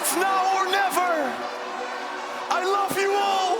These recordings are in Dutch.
It's now or never. I love you all.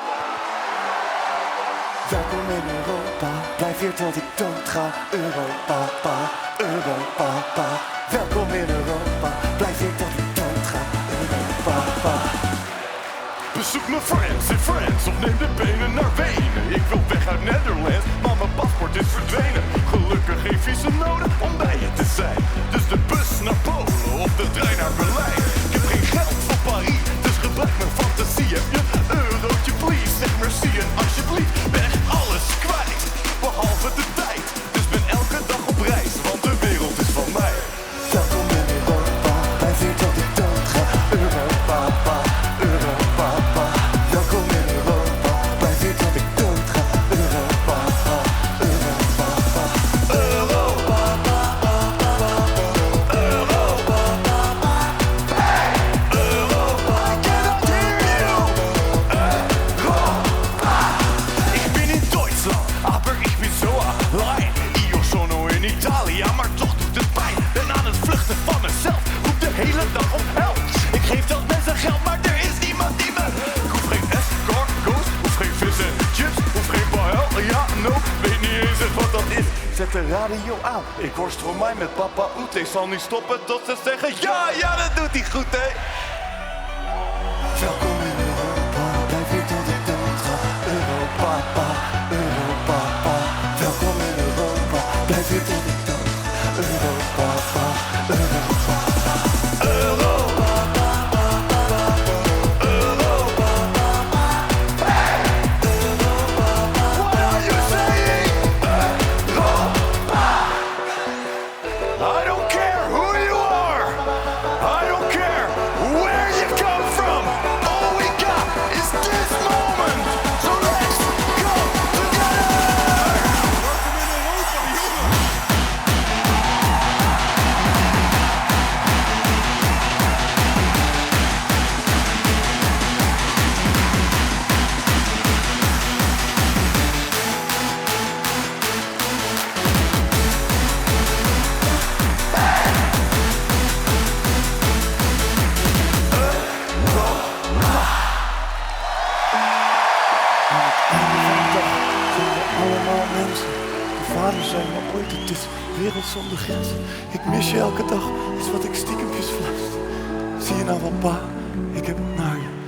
Welkom in Europa, blijf hier tot ik dood ga. Europa, Europa. Welkom in Europa, blijf hier tot ik dood ga. Europa. Bezoek mijn friends in France of neem de benen naar Wenen. Ik wil weg uit Nederland, maar mijn paspoort is verdwenen. Gelukkig geen visum nodig om bij je te zijn. Dus de bus naar Polen of de trein naar Berlijn. Ik heb geen geld voor Parijs, dus gebruik mijn fantasie. Heb je een eurotje please, zeg merci en alsjeblieft. Ben echt alles kwijt, behalve de tijd. Dus ben elke dag op reis, want de wereld is van mij. Welkom in Europa, blijf hier tot ik dood ga. Europa, Europa. Welkom in Europa, blijf hier tot ik dood ga. Europa, Europa. Europa, Europa. Hey, Europa, cannot hear you. Europa. Ik ben in Duitsland, aber ich bin so allein. Io sono in Italia, maar toch doet het pijn. Ben aan het vluchten van mezelf, roep de hele dag op help. Ik geef dat mensen geld, maar er is niemand die me. Ik hoef geen escargots, hoef geen vis en chips, hoef geen paella. Ja, no, weet niet eens echt wat dat is. Zet de radio aan, ik hoor Stromae met Papa Oete. Ik zal niet stoppen tot ze zeggen ja, dat doet hij goed, hè. Welkom in Europa, blijf hier tot ik dood ga. Europa, Europa. Welkom in Europa, blijf hier tot ik dood ga. Europa, Europa. What are you saying? I don't care who you are. I don't care where you come from. All we got is this moment. So let's go together. Welkom in Europa, jongen. Allemaal mensen, de vader zei me ooit, het is wereld zonder grenzen. Ik mis je elke dag, is wat ik stiekempjes fluister. Zie je nou wel pa, ik heb het naar je.